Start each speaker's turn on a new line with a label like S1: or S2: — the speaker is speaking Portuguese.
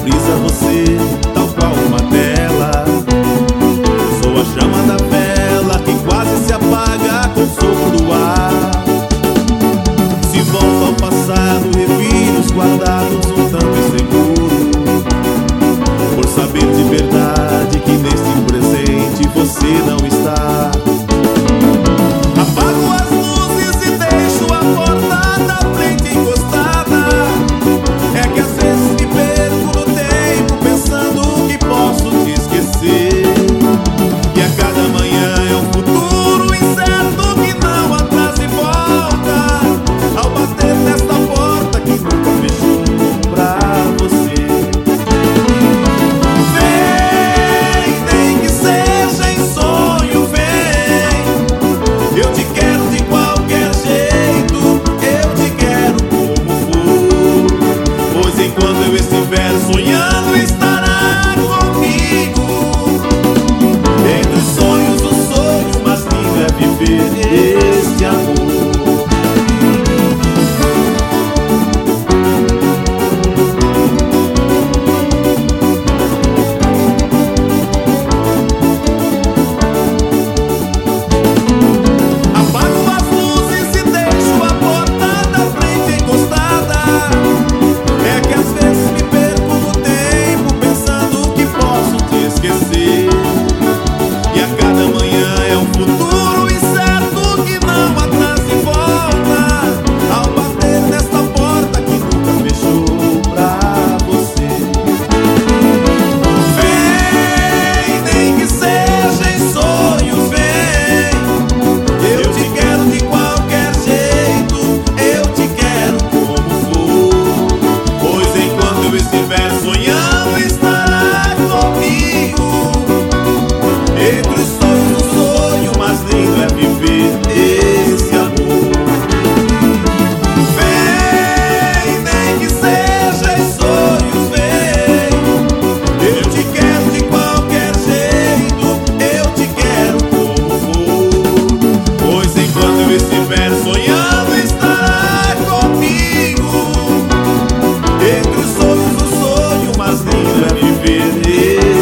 S1: simboliza você, tal qual uma tela. Sou a chama da vela que quase se apaga com o sopro do ar. Se volto ao passado, reviro os guardados um tanto inseguro, por saber de verdade que neste presente você não está. Apago as luzes e deixo a porta da frente encostada. É que às vezes me perco no tempo pensando que posso te esquecer. E a cada manhã é um futuro incerto que não atrasa e volta, ao bater nesta porta que nunca fechou pra você. Vem, nem que seja em sonho, vem. Eu te quero de qualquer jeito, eu te quero como for. Pois enquanto eu estiver sonhando, estará comigo. Entre os sonhos, o sonho mais lindo é viver este amor. Apago as luzes e deixo a porta da frente encostada. É que às vezes me perco no tempo pensando que posso te esquecer. E a cada manhã é um futuro incerto que não atrasa e volta, ao bater nesta porta que nunca fechou pra você. Vem, nem que seja em sonhos, vem. Eu te quero de qualquer jeito, eu te quero como for. Pois enquanto eu estiver sonhando, estará comigo. Entre os sonhos, o sonho mais lindo é viver esse amor. Vem, nem que seja em sonhos, vem. Eu te quero de qualquer jeito, eu te quero como for. Pois enquanto eu estiver sonhando, estará comigo. Entre os sonhos, o sonho mais lindo é viver esse amor.